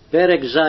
פרק ז'.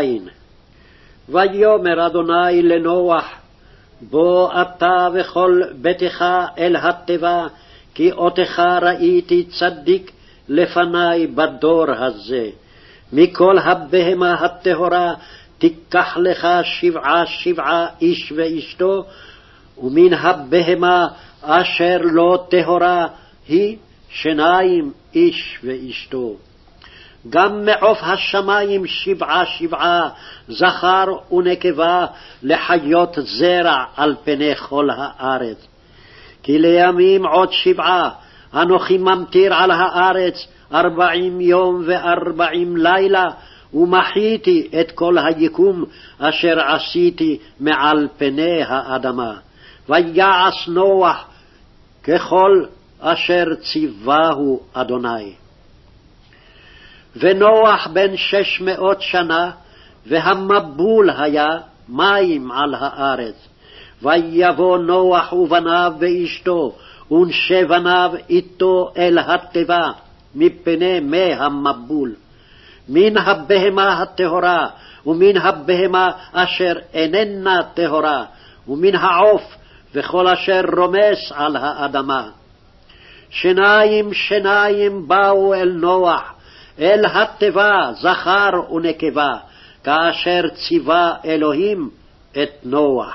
ויאמר אדוני לנוח, בוא אתה וכל ביתך אל התיבה, כי אותך ראיתי צדיק לפני בדור הזה. מכל הבהמה הטהורה תיקח לך 7 איש ואשתו, ומן הבהמה אשר לא טהורה היא 2 איש ואשתו. גם מעוף השמים 7 זכר ונקבה לחיות זרע על פני כל הארץ. כי לימים עוד 7 אנוכי ממטיר על הארץ 40 יום ו40 לילה, ומחיתי את כל היקום אשר עשיתי מעל פני האדמה. ויעש נוח ככל אשר ציווהו אדוני. ונוח בן 600 שנה, והמבול היה מים על הארץ. ויבוא נוח ובניו ואשתו ונשי בניו איתו אל התיבה מפני מי המבול, מן הבהמה הטהורה ומן הבהמה אשר איננה טהורה, ומן העוף וכל אשר רומס על האדמה. 2 באו אל נוח אל התיבה זכר ונקבה, כאשר ציווה אלוהים את נוח.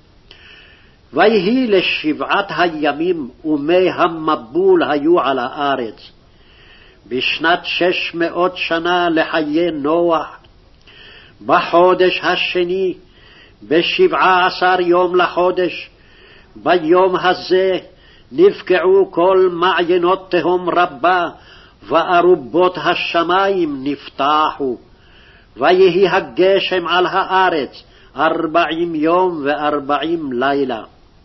ויהי ל7 הימים ומי המבול היו על הארץ. בשנת 600 שנה לחיי נוח, בחודש השני, ב17 יום לחודש, ביום הזה נבקעו כל מעיינות תהום רבה, וארובות השמים נפתחו. ויהי הגשם על הארץ 40 יום ו40 לילה.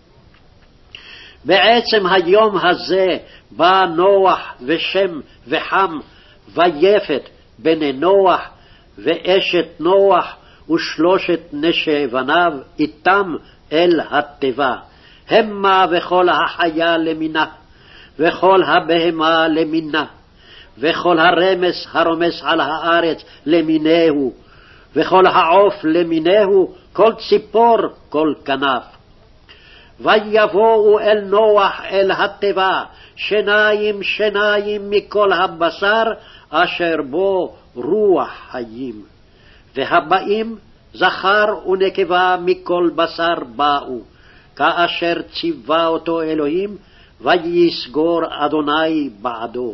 בעצם היום הזה בא נוח ושם וחם ויפת בני נוח ואשת נוח ו3 נשי בניו איתם אל התיבה, המה וכל החיה למינה, וכל הבהמה למינה, וכל הרמס הרומס על הארץ למינהו, וכל העוף למינהו, כל ציפור, כל כנף. ויבואו אל נוח אל התיבה 2 מכל הבשר אשר בו רוח חיים, והבאים זכר ונקבה מכל בשר באו, כאשר ציווה אותו אלוהים, ויסגור אדוני בעדו.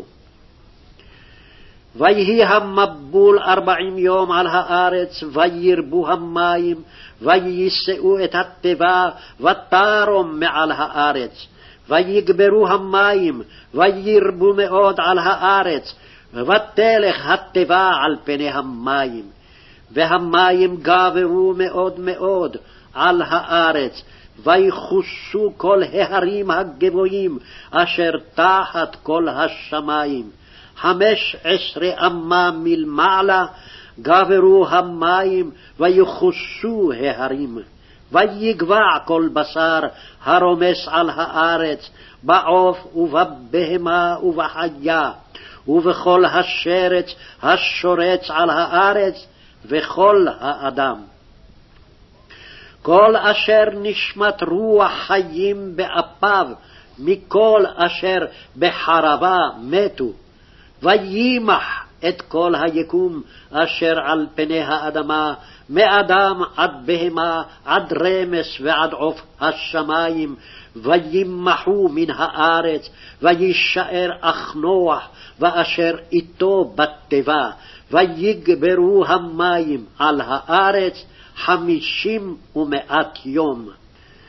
ויהי המבול 40 יום על הארץ, וירבו המים, ויישאו את התיבה, ותרום מעל הארץ. ויגברו המים, וירבו מאוד על הארץ, ותלך התיבה על פני המים. והמים גברו מאוד מאוד על הארץ, ויחוסו כל ההרים הגבוהים אשר תחת כל השמים. 15 אמה מלמעלה גברו המים, ויחוסו ההרים. ויגבע כל בשר הרומס על הארץ, בעוף ובבהמה ובחיה, ובכל השרץ השורץ על הארץ, וכל האדם. כל אשר נשמת רוח חיים באפיו, מכל אשר בחרבה מתו. וימח את כל היקום אשר על פני האדמה, מאדם עד בהמה, עד רמס ועד עוף השמים, וימחו מן הארץ. וישאר אך נוח ואשר איתו בתיבה, ויגברו המים על הארץ 50 ומאת יום.